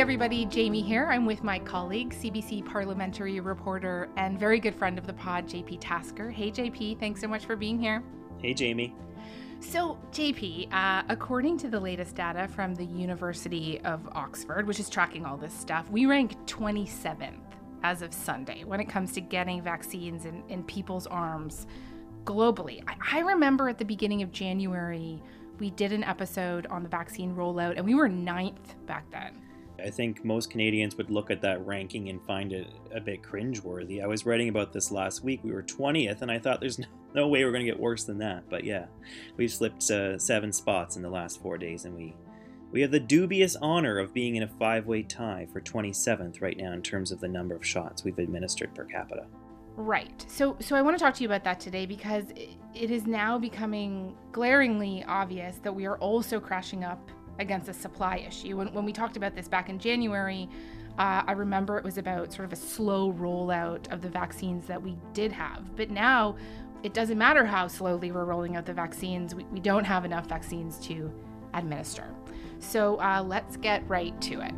everybody, Jamie here. I'm with my colleague, CBC parliamentary reporter and very good friend of the pod, JP Tasker. Hey JP, thanks so much for being here. Hey Jamie. So JP, according to the latest data from the University of Oxford, which is tracking all this stuff, we rank 27th as of Sunday when it comes to getting vaccines in people's arms globally. I remember at the beginning of January, we did an episode on the vaccine rollout and we were 9th back then. I think most Canadians would look at that ranking and find it a bit cringeworthy. I was writing about this last week. We were 20th, and I thought there's no way we're going to get worse than that. But yeah, we've slipped 7 spots in the last 4 days, and we have the dubious honor of being in a 5-way tie for 27th right now in terms of the number of shots we've administered per capita. Right. So I want to talk to you about that today because it is now becoming glaringly obvious that we are also crashing up against a supply issue. When we talked about this back in January, I remember it was about sort of a slow rollout of the vaccines that we did have. But now it doesn't matter how slowly we're rolling out the vaccines. We don't have enough vaccines to administer. So let's get right to it.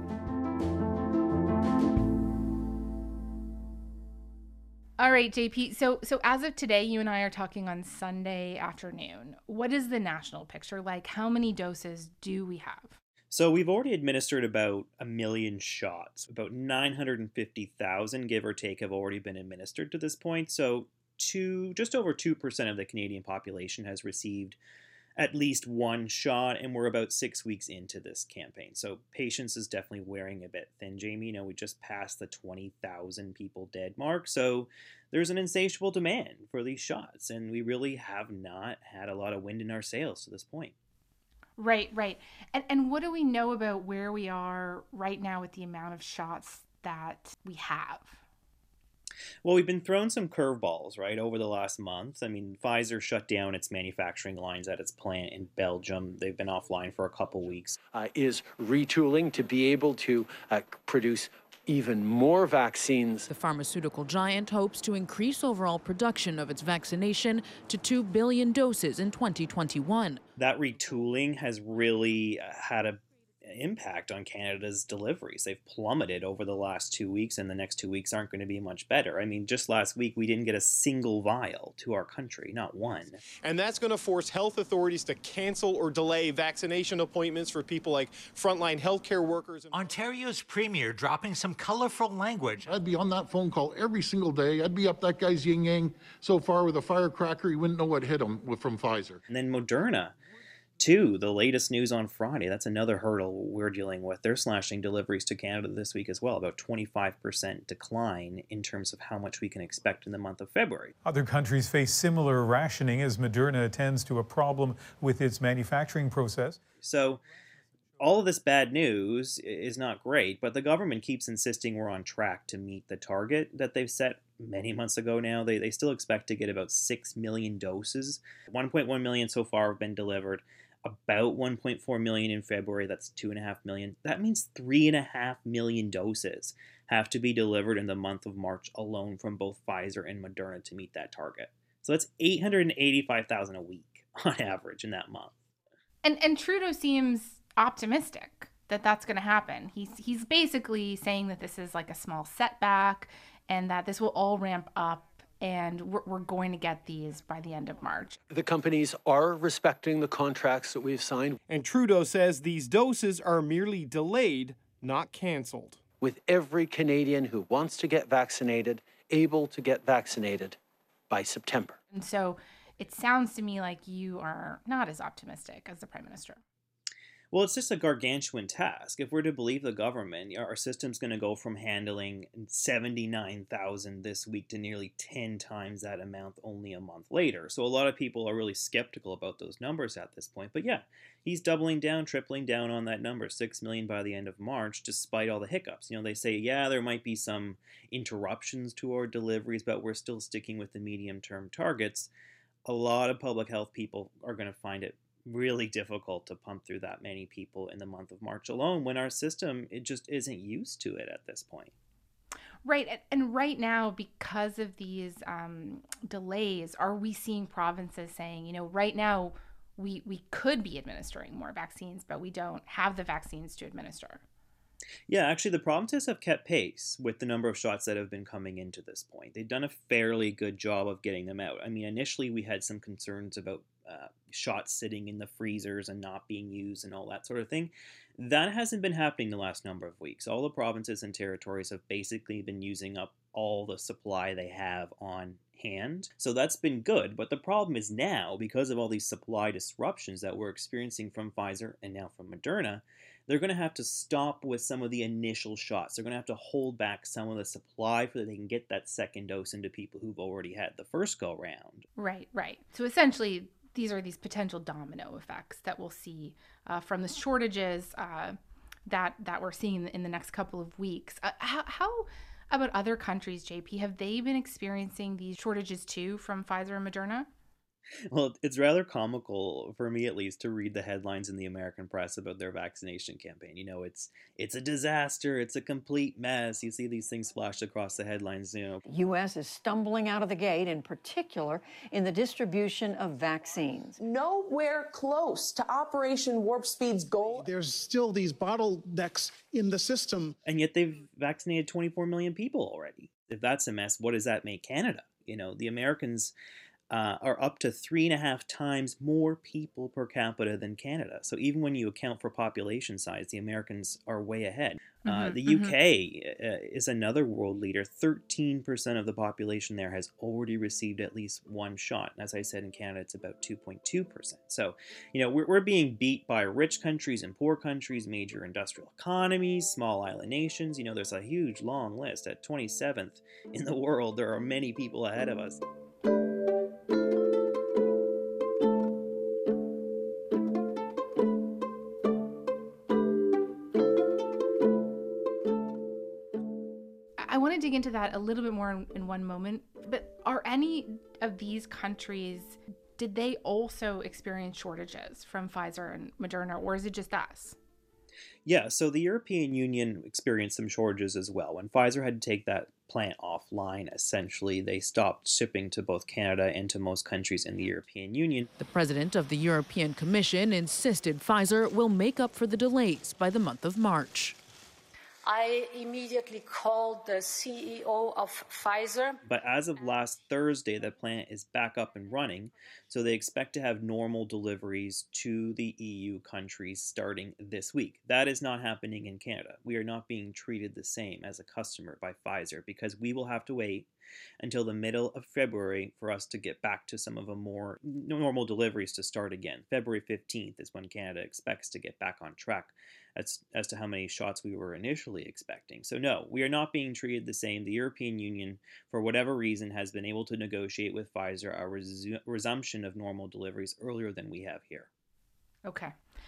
All right, JP. So as of today, you and I are talking on Sunday afternoon. What is the national picture like? How many doses do we have? So we've already administered about 1 million shots. About 950,000, give or take, have already been administered to this point. So just over 2% of the Canadian population has received at least one shot, and we're about 6 weeks into this campaign. So patience is definitely wearing a bit thin, Jamie. We just passed the 20,000 people dead mark. So there's an insatiable demand for these shots, and we really have not had a lot of wind in our sails to this point. Right. And what do we know about where we are right now with the amount of shots that we have? Well, we've been thrown some curveballs, right, over the last month. I mean, Pfizer shut down its manufacturing lines at its plant in Belgium. They've been offline for a couple weeks. Is retooling to be able to produce even more vaccines. The pharmaceutical giant hopes to increase overall production of its vaccination to 2 billion doses in 2021. That retooling has really had an impact on Canada's deliveries. They've plummeted over the last 2 weeks, and the next 2 weeks aren't going to be much better. I mean, just last week, we didn't get a single vial to our country, not one. And that's going to force health authorities to cancel or delay vaccination appointments for people like frontline healthcare workers. Ontario's premier dropping some colorful language. I'd be on that phone call every single day. I'd be up that guy's yin-yang so far with a firecracker, he wouldn't know what hit him from Pfizer. And then Moderna, too, the latest news on Friday, that's another hurdle we're dealing with. They're slashing deliveries to Canada this week as well, about 25% decline in terms of how much we can expect in the month of February. Other countries face similar rationing as Moderna attends to a problem with its manufacturing process. So all of this bad news is not great, but the government keeps insisting we're on track to meet the target that they've set many months ago now. They still expect to get about 6 million doses. 1.1 million so far have been delivered. About 1.4 million in February. That's 2.5 million. That means 3.5 million doses have to be delivered in the month of March alone from both Pfizer and Moderna to meet that target. So that's 885,000 a week on average in that month. And Trudeau seems optimistic that that's going to happen. He's basically saying that this is like a small setback and that this will all ramp up and we're going to get these by the end of March. The companies are respecting the contracts that we've signed. And Trudeau says these doses are merely delayed, not canceled. With every Canadian who wants to get vaccinated, able to get vaccinated by September. And so it sounds to me like you are not as optimistic as the Prime Minister. Well, it's just a gargantuan task. If we're to believe the government, our system's going to go from handling 79,000 this week to nearly 10 times that amount only a month later. So a lot of people are really skeptical about those numbers at this point. But yeah, he's doubling down, tripling down on that number, 6 million by the end of March, despite all the hiccups. They say, yeah, there might be some interruptions to our deliveries, but we're still sticking with the medium-term targets. A lot of public health people are going to find it really difficult to pump through that many people in the month of March alone when our system, it just isn't used to it at this point. Right. And right now, because of these delays, are we seeing provinces saying, right now we could be administering more vaccines, but we don't have the vaccines to administer? Yeah, actually, the provinces have kept pace with the number of shots that have been coming into this point. They've done a fairly good job of getting them out. I mean, initially we had some concerns about shots sitting in the freezers and not being used and all that sort of thing. That hasn't been happening the last number of weeks. All the provinces and territories have basically been using up all the supply they have on hand. So that's been good. But the problem is now, because of all these supply disruptions that we're experiencing from Pfizer and now from Moderna, they're going to have to stop with some of the initial shots. They're going to have to hold back some of the supply so that they can get that second dose into people who've already had the first go round. Right, right. So essentially, these are these potential domino effects that we'll see from the shortages that we're seeing in the next couple of weeks. How about other countries, JP? Have they been experiencing these shortages too from Pfizer and Moderna? Well, it's rather comical, for me at least, to read the headlines in the American press about their vaccination campaign. You know, it's a disaster, it's a complete mess. You see these things splashed across the headlines, you know. The U.S. is stumbling out of the gate, in particular in the distribution of vaccines. Nowhere close to Operation Warp Speed's goal. There's still these bottlenecks in the system. And yet they've vaccinated 24 million people already. If that's a mess, what does that make Canada? You know, the Americans are up to 3.5 times more people per capita than Canada. So even when you account for population size, the Americans are way ahead. The UK is another world leader. 13% of the population there has already received at least one shot. And as I said, in Canada, it's about 2.2%. So, you know, we're being beat by rich countries and poor countries, major industrial economies, small island nations. You know, there's a huge long list. At 27th in the world, there are many people ahead of us. I want to dig into that a little bit more in one moment, but are any of these countries, did they also experience shortages from Pfizer and Moderna, or is it just us? Yeah, so the European Union experienced some shortages as well. When Pfizer had to take that plant offline, essentially, they stopped shipping to both Canada and to most countries in the European Union. The president of the European Commission insisted Pfizer will make up for the delays by the month of March. I immediately called the CEO of Pfizer. But as of last Thursday, the plant is back up and running, so they expect to have normal deliveries to the EU countries starting this week. That is not happening in Canada. We are not being treated the same as a customer by Pfizer because we will have to wait until the middle of February for us to get back to some of the more normal deliveries to start again. February 15th is when Canada expects to get back on track as to how many shots we were initially expecting. So no, we are not being treated the same. The European Union, for whatever reason, has been able to negotiate with Pfizer a resumption of normal deliveries earlier than we have here. Okay.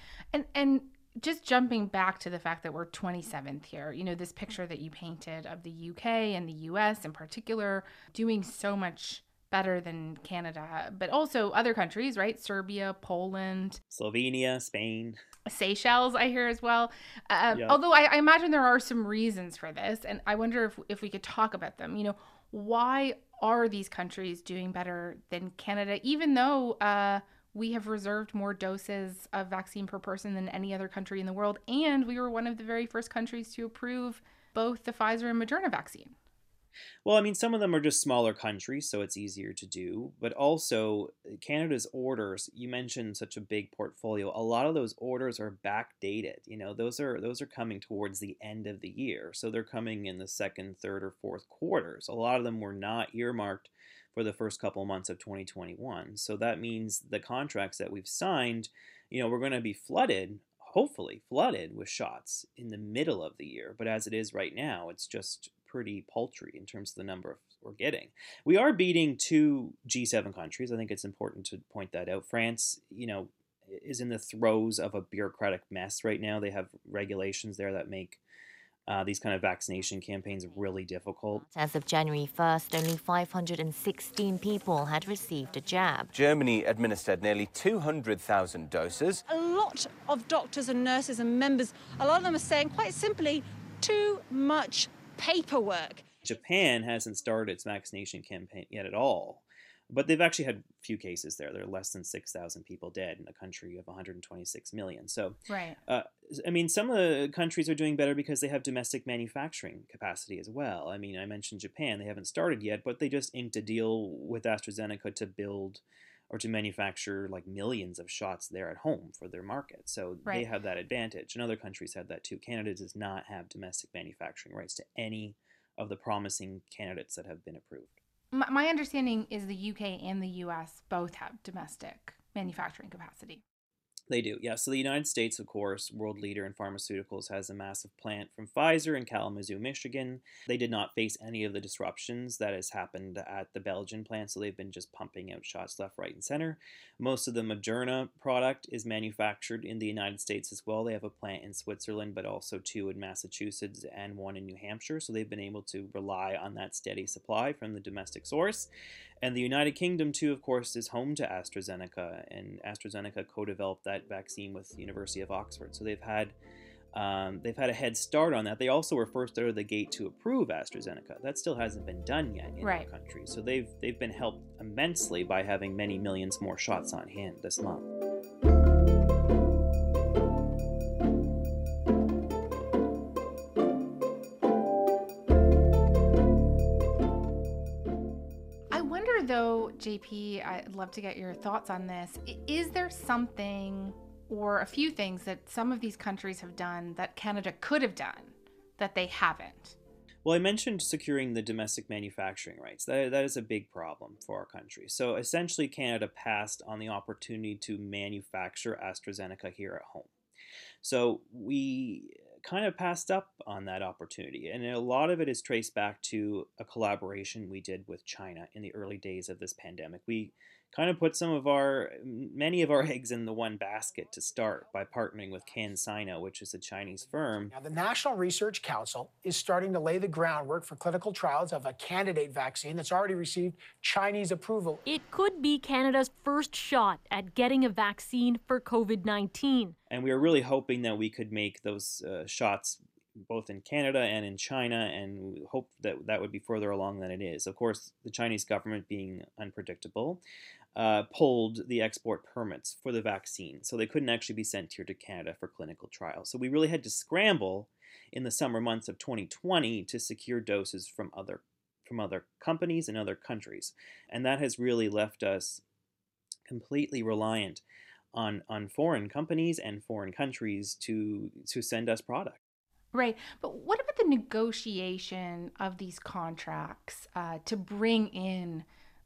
And just jumping back to the fact that we're 27th here, you know, this picture that you painted of the UK and the US in particular doing so much better than Canada, but also other countries, right? Serbia, Poland, Slovenia, Spain, Seychelles, I hear as well. Yep. Although I imagine there are some reasons for this, and I wonder if we could talk about them. You know, why are these countries doing better than Canada, even though we have reserved more doses of vaccine per person than any other country in the world, and we were one of the very first countries to approve both the Pfizer and Moderna vaccine? Well, I mean, some of them are just smaller countries, so it's easier to do. But also, Canada's orders, you mentioned such a big portfolio. A lot of those orders are backdated. You know, those are coming towards the end of the year. So they're coming in the second, third, or fourth quarters. A lot of them were not earmarked for the first couple months of 2021. So that means the contracts that we've signed, you know, we're going to be flooded, hopefully flooded with shots in the middle of the year. But as it is right now, it's just pretty paltry in terms of the number we're getting. We are beating 2 G7 countries. I think it's important to point that out. France, you know, is in the throes of a bureaucratic mess right now. They have regulations there that make these kind of vaccination campaigns really difficult. As of January 1st, only 516 people had received a jab. Germany administered nearly 200,000 doses. A lot of doctors and nurses and members, a lot of them are saying quite simply, too much paperwork. Japan hasn't started its vaccination campaign yet at all. But they've actually had few cases there. There are less than 6,000 people dead in a country of 126 million. So, right. I mean, some of the countries are doing better because they have domestic manufacturing capacity as well. I mean, I mentioned Japan. They haven't started yet, but they just inked a deal with AstraZeneca to build or to manufacture like millions of shots there at home for their market. So they have that advantage. And other countries have that too. Canada does not have domestic manufacturing rights to any of the promising candidates that have been approved. My understanding is the UK and the US both have domestic manufacturing capacity. They do, yeah. So the United States, of course, world leader in pharmaceuticals, has a massive plant from Pfizer in Kalamazoo, Michigan. They did not face any of the disruptions that has happened at the Belgian plant, so they've been just pumping out shots left, right, and center. Most of the Moderna product is manufactured in the United States as well. They have a plant in Switzerland, but also 2 in Massachusetts and 1 in New Hampshire, so they've been able to rely on that steady supply from the domestic source. And the United Kingdom, too, of course, is home to AstraZeneca, and AstraZeneca co-developed that vaccine with the University of Oxford. So they've had a head start on that. They also were first out of the gate to approve AstraZeneca. That still hasn't been done yet in our country. So they've been helped immensely by having many millions more shots on hand this month. Though, JP, I'd love to get your thoughts on this. Is there something or a few things that some of these countries have done that Canada could have done that they haven't? Well, I mentioned securing the domestic manufacturing rights. That is a big problem for our country. So essentially, Canada passed on the opportunity to manufacture AstraZeneca here at home. So we kind of passed up on that opportunity. And a lot of it is traced back to a collaboration we did with China in the early days of this pandemic. We kind of put many of our eggs in the one basket to start by partnering with CanSino, which is a Chinese firm. Now, the National Research Council is starting to lay the groundwork for clinical trials of a candidate vaccine that's already received Chinese approval. It could be Canada's first shot at getting a vaccine for COVID-19. And we were really hoping that we could make those shots both in Canada and in China, and we hope that that would be further along than it is. Of course, the Chinese government, being unpredictable, pulled the export permits for the vaccine, so they couldn't actually be sent here to Canada for clinical trials. So we really had to scramble in the summer months of 2020 to secure doses from other companies and other countries, and that has really left us completely reliant on foreign companies and foreign countries to send us product. Right. But what about the negotiation of these contracts to bring in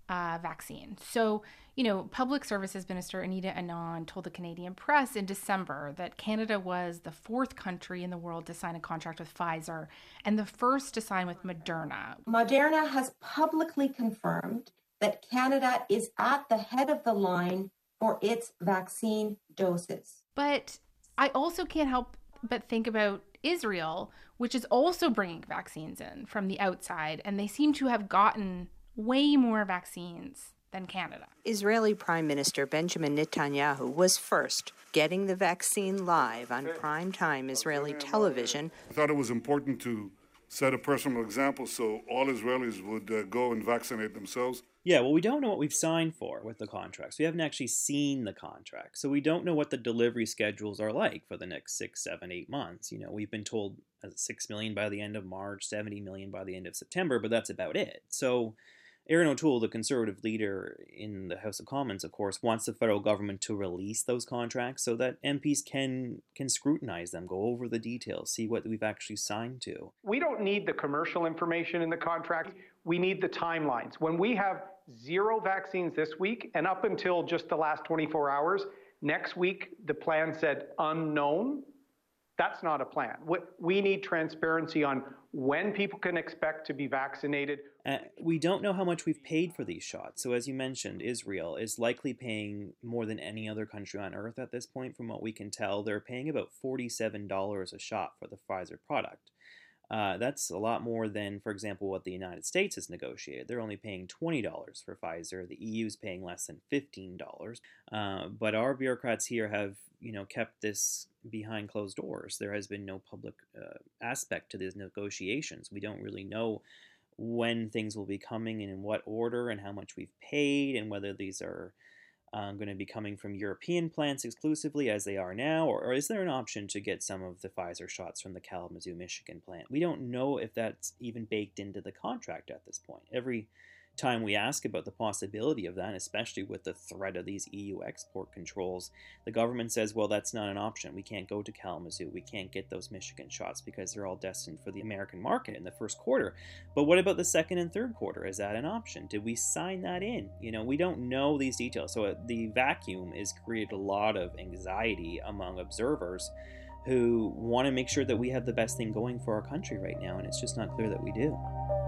vaccine? So, Public Services Minister Anita Anand told the Canadian press in December that Canada was the 4th country in the world to sign a contract with Pfizer and the first to sign with Moderna. Moderna has publicly confirmed that Canada is at the head of the line for its vaccine doses. But I also can't help but think about Israel, which is also bringing vaccines in from the outside, and they seem to have gotten way more vaccines than Canada. Israeli Prime Minister Benjamin Netanyahu was first, getting the vaccine live on primetime Israeli television. I thought it was important to set a personal example so all Israelis would go and vaccinate themselves. Yeah, well, we don't know what we've signed for with the contracts. We haven't actually seen the contract. So we don't know what the delivery schedules are like for the next 6, 7, 8 months. We've been told 6 million by the end of March, 70 million by the end of September, but that's about it. So Erin O'Toole, the Conservative leader in the House of Commons, of course, wants the federal government to release those contracts so that MPs can scrutinize them, go over the details, see what we've actually signed to. We don't need the commercial information in the contract. We need the timelines. When we have 0 vaccines this week, and up until just the last 24 hours, next week the plan said unknown, that's not a plan. We need transparency on when people can expect to be vaccinated. We don't know how much we've paid for these shots. So as you mentioned, Israel is likely paying more than any other country on earth at this point. From what we can tell, they're paying about $47 a shot for the Pfizer product. That's a lot more than, for example, what the United States has negotiated. They're only paying $20 for Pfizer. The EU is paying less than $15. But our bureaucrats here have, kept this behind closed doors. There has been no public aspect to these negotiations. We don't really know when things will be coming and in what order and how much we've paid and whether these are going to be coming from European plants exclusively as they are now, or is there an option to get some of the Pfizer shots from the Kalamazoo, Michigan plant? We don't know if that's even baked into the contract at this point. Every time we ask about the possibility of that, especially with the threat of these EU export controls, the government says, well, that's not an option. We can't go to Kalamazoo. We can't get those Michigan shots because they're all destined for the American market in the first quarter. But what about the second and third quarter? Is that an option? Did we sign that in? We don't know these details. So the vacuum has created a lot of anxiety among observers who want to make sure that we have the best thing going for our country right now, and it's just not clear that we do.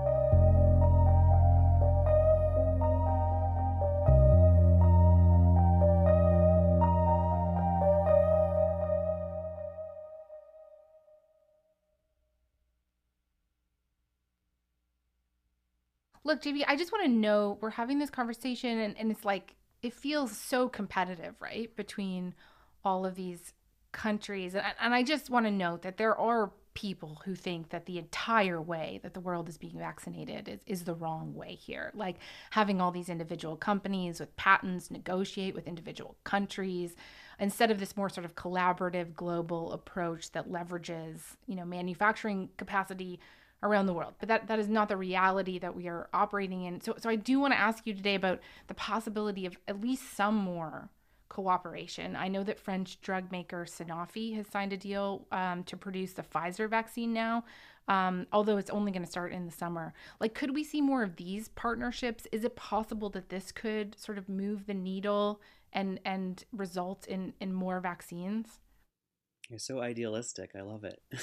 Look, JB, I just want to know, we're having this conversation and it's like, it feels so competitive, right? Between all of these countries. And I just want to note that there are people who think that the entire way that the world is being vaccinated is the wrong way here. Like having all these individual companies with patents negotiate with individual countries instead of this more sort of collaborative global approach that leverages, manufacturing capacity around the world. But that is not the reality that we are operating in. So I do want to ask you today about the possibility of at least some more cooperation. I know that French drug maker Sanofi has signed a deal to produce the Pfizer vaccine now, although it's only going to start in the summer. Like, could we see more of these partnerships? Is it possible that this could sort of move the needle and result in more vaccines? You're so idealistic. I love it.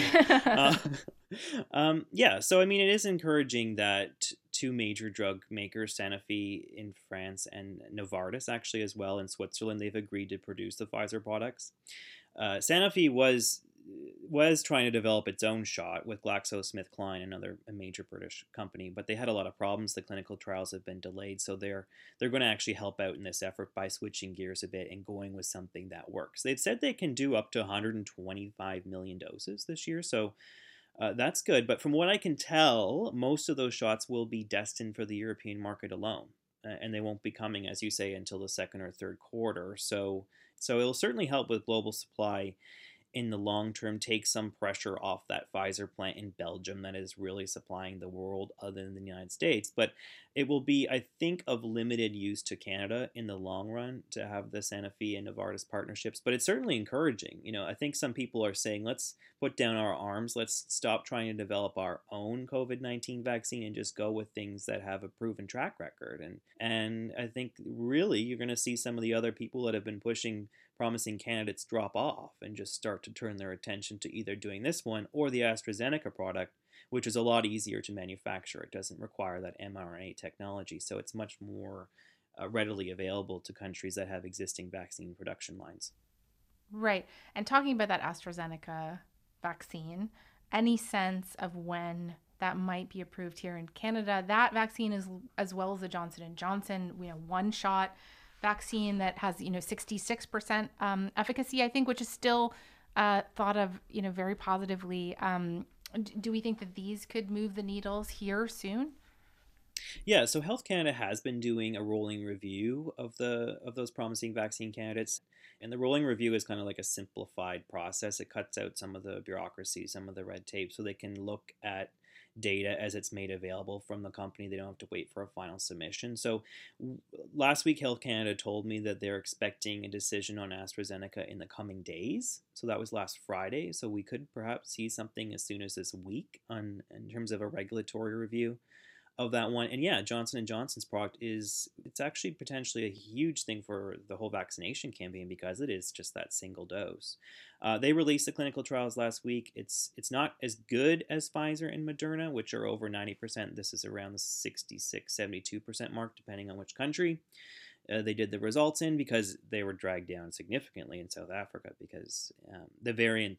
Yeah, so it is encouraging that two major drug makers, Sanofi in France and Novartis actually as well in Switzerland, they've agreed to produce the Pfizer products. Sanofi was trying to develop its own shot with GlaxoSmithKline, a major British company, but they had a lot of problems. The clinical trials have been delayed, so they're going to actually help out in this effort by switching gears a bit and going with something that works. They've said they can do up to 125 million doses this year, so that's good. But from what I can tell, most of those shots will be destined for the European market alone, and they won't be coming, as you say, until the second or third quarter. So it'll certainly help with global supply in the long term, take some pressure off that Pfizer plant in Belgium that is really supplying the world other than the United States. But it will be, I think, of limited use to Canada in the long run to have the Sanofi and Novartis partnerships. But it's certainly encouraging. I think some people are saying, let's put down our arms. Let's stop trying to develop our own COVID-19 vaccine and just go with things that have a proven track record. And I think really you're going to see some of the other people that have been pushing promising candidates drop off and just start to turn their attention to either doing this one or the AstraZeneca product, which is a lot easier to manufacture. It doesn't require that mRNA technology, so it's much more readily available to countries that have existing vaccine production lines. Right. And talking about that AstraZeneca vaccine, any sense of when that might be approved here in Canada? That vaccine is, as well as the Johnson & Johnson, one-shot vaccine that has 66% efficacy, I think, which is still thought of very positively. Do we think that these could move the needles here soon? Yeah, so Health Canada has been doing a rolling review of those promising vaccine candidates, and the rolling review is kind of like a simplified process. It cuts out some of the bureaucracy, some of the red tape, so they can look at data as it's made available from the company. They don't have to wait for a final submission. So last week, Health Canada told me that they're expecting a decision on AstraZeneca in the coming days. So that was last Friday. So we could perhaps see something as soon as this week in terms of a regulatory review of that one. And yeah, Johnson & Johnson's product it's actually potentially a huge thing for the whole vaccination campaign because it is just that single dose. They released the clinical trials last week. It's not as good as Pfizer and Moderna, which are over 90%. This is around the 66, 72% mark, depending on which country they did the results in, because they were dragged down significantly in South Africa because the variant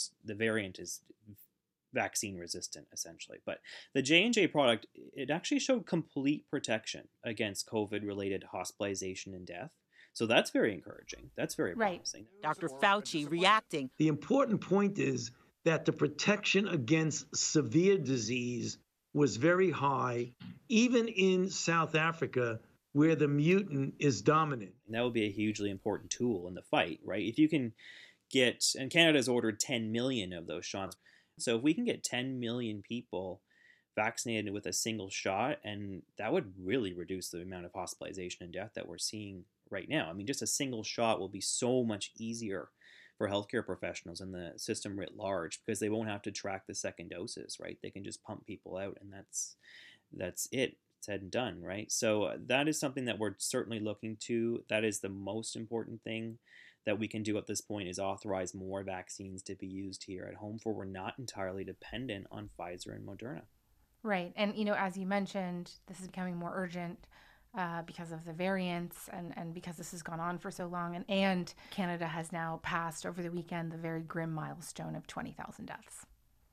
is vaccine resistant, essentially. But the J&J product, it actually showed complete protection against COVID-related hospitalization and death. So that's very encouraging. That's very promising. Dr. Fauci reacting. The important point is that the protection against severe disease was very high, even in South Africa, where the mutant is dominant. And that would be a hugely important tool in the fight, right? If you can get, and Canada's ordered 10 million of those shots. So if we can get 10 million people vaccinated with a single shot, and that would really reduce the amount of hospitalization and death that we're seeing right now. I mean, just a single shot will be so much easier for healthcare professionals and the system writ large, because they won't have to track the second doses, right? They can just pump people out, and that's it. Said and done, right? So that is something that we're certainly looking to. That is the most important thing that we can do at this point, is authorize more vaccines to be used here at home, for we're not entirely dependent on Pfizer and Moderna. Right. And, as you mentioned, this is becoming more urgent because of the variants and because this has gone on for so long. And Canada has now passed over the weekend the very grim milestone of 20,000 deaths.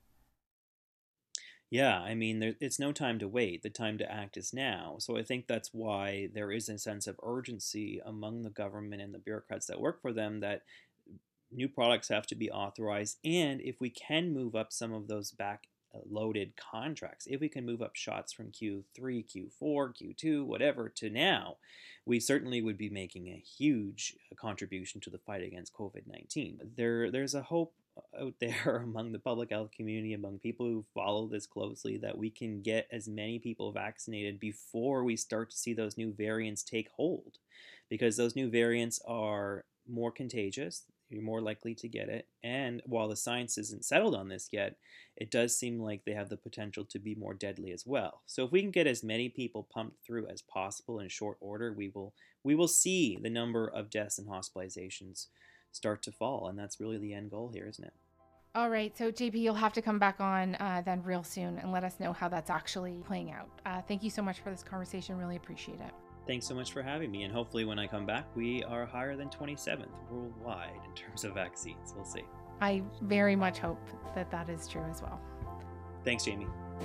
Yeah, I mean, it's no time to wait. The time to act is now. So I think that's why there is a sense of urgency among the government and the bureaucrats that work for them, that new products have to be authorized. And if we can move up some of those back-loaded contracts, if we can move up shots from Q3, Q4, Q2, whatever, to now, we certainly would be making a huge contribution to the fight against COVID-19. There's a hope out there among the public health community, among people who follow this closely, that we can get as many people vaccinated before we start to see those new variants take hold, because those new variants are more contagious. You're more likely to get it. And while the science isn't settled on this yet, it does seem like they have the potential to be more deadly as well. So if we can get as many people pumped through as possible in short order, we will see the number of deaths and hospitalizations start to fall. And that's really the end goal here, isn't it? All right. So, JP, you'll have to come back on then real soon and let us know how that's actually playing out. Thank you so much for this conversation. Really appreciate it. Thanks so much for having me. And hopefully when I come back, we are higher than 27th worldwide in terms of vaccines. We'll see. I very much hope that that is true as well. Thanks, Jamie.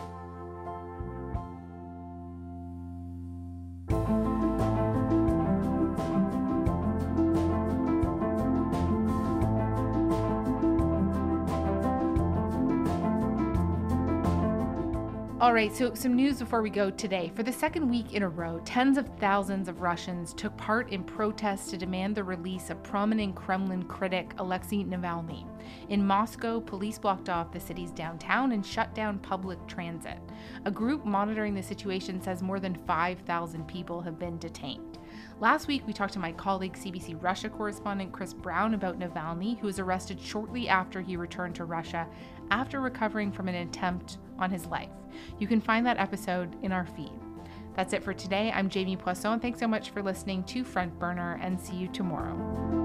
All right, so some news before we go today. For the second week in a row, tens of thousands of Russians took part in protests to demand the release of prominent Kremlin critic Alexei Navalny. In Moscow, police blocked off the city's downtown and shut down public transit. A group monitoring the situation says more than 5,000 people have been detained. Last week, we talked to my colleague, CBC Russia correspondent Chris Brown, about Navalny, who was arrested shortly after he returned to Russia after recovering from an attempt on his life. You can find that episode in our feed. That's it for today. I'm Jamie Poisson. Thanks so much for listening to Front Burner, and see you tomorrow.